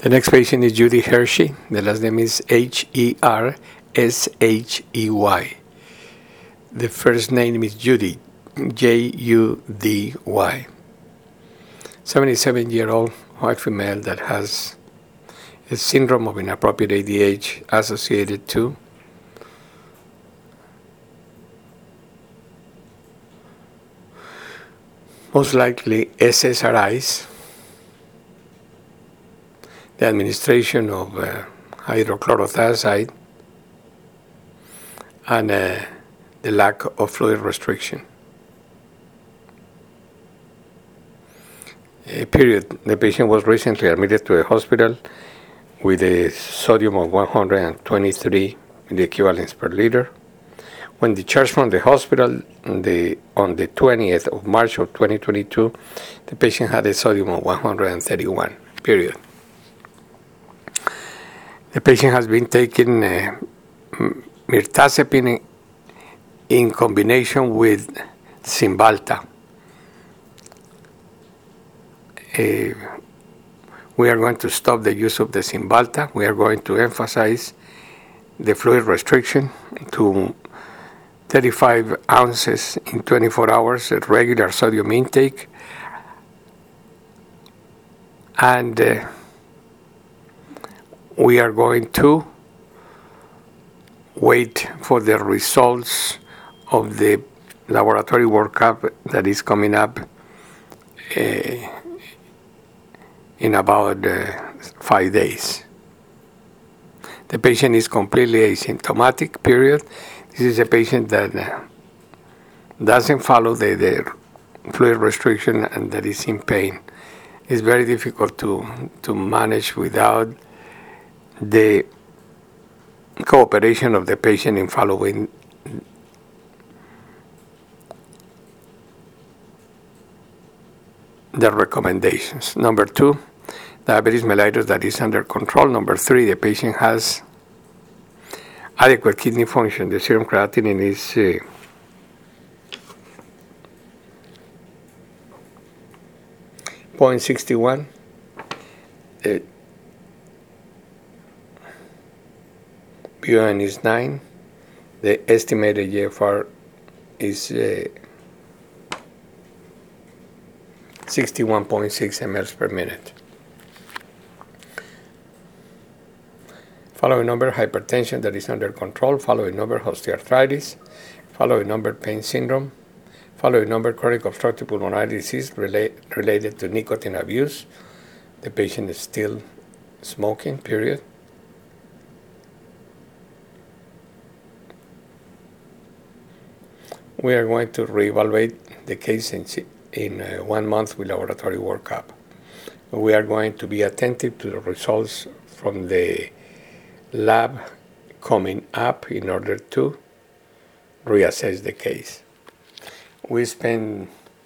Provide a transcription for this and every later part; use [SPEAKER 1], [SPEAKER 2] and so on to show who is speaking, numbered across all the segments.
[SPEAKER 1] The next patient is Judy Hershey. The last name is Hershey. The first name is Judy, Judy. 77-year-old white female that has a syndrome of inappropriate ADH associated to most likely SSRIs, the administration of hydrochlorothiazide, and the lack of fluid restriction. Period. The patient was recently admitted to a hospital with a sodium of 123 milliequivalents per liter. When discharged from the hospital on the 20th of March of 2022, the patient had a sodium of 131, period. The patient has been taking mirtazapine in combination with Cymbalta. We are going to stop the use of the Cymbalta. We are going to emphasize the fluid restriction to 35 ounces in 24 hours at regular sodium intake. And we are going to wait for the results of the laboratory workup that is coming up in about 5 days. The patient is completely asymptomatic, period. This is a patient that doesn't follow the fluid restriction and that is in pain. It's very difficult to manage without the cooperation of the patient in following the recommendations. Number 2, diabetes mellitus that is under control. Number 3, the patient has adequate kidney function. The serum creatinine is 0.61. The BUN is 9. The estimated GFR is 61.6 mL per minute. Following number, hypertension that is under control. Following number, osteoarthritis. Following number, pain syndrome. Following number, chronic obstructive pulmonary disease related to nicotine abuse. The patient is still smoking, period. We are going to reevaluate the case in 1 month with laboratory workup. We are going to be attentive to the results from the lab coming up in order to reassess the case. We spend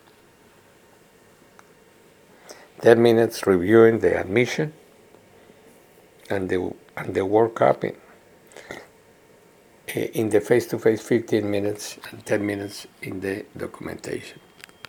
[SPEAKER 1] 10 minutes reviewing the admission and the workup. In the face-to-face, 15 minutes and 10 minutes in the documentation.